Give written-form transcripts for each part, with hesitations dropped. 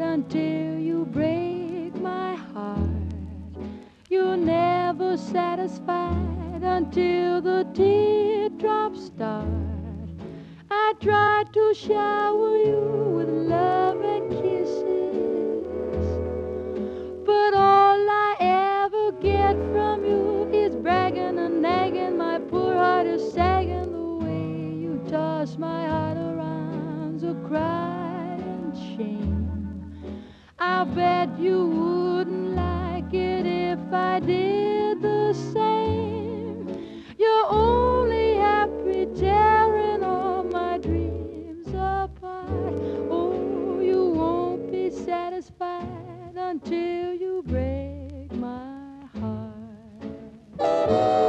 until you break my heart. You're never satisfied until the teardrops start. I tried to shower you with love and kisses, but all I ever get from you is bragging and nagging. My poor heart is sagging the way you toss my heart around, so cry and shame. I bet you wouldn't like it if I did the same. You're only happy tearing all my dreams apart. Oh, you won't be satisfied until you break my heart.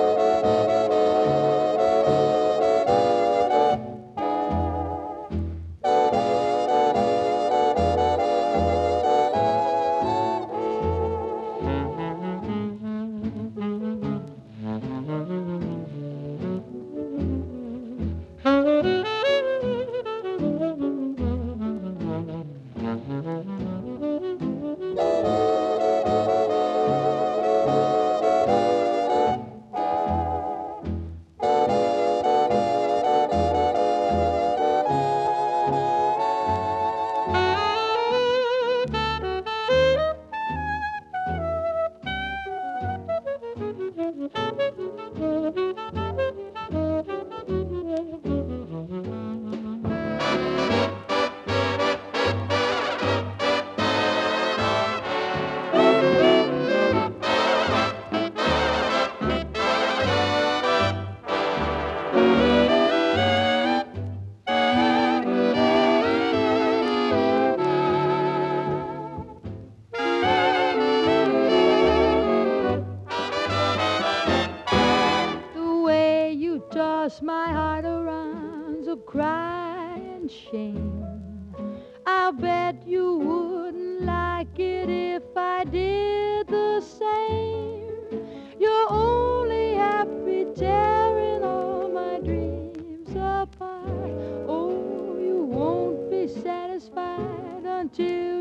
Toss my heart around, so cry and shame. I'll bet you wouldn't like it if I did the same. You're only happy tearing all my dreams apart. Oh, you won't be satisfied until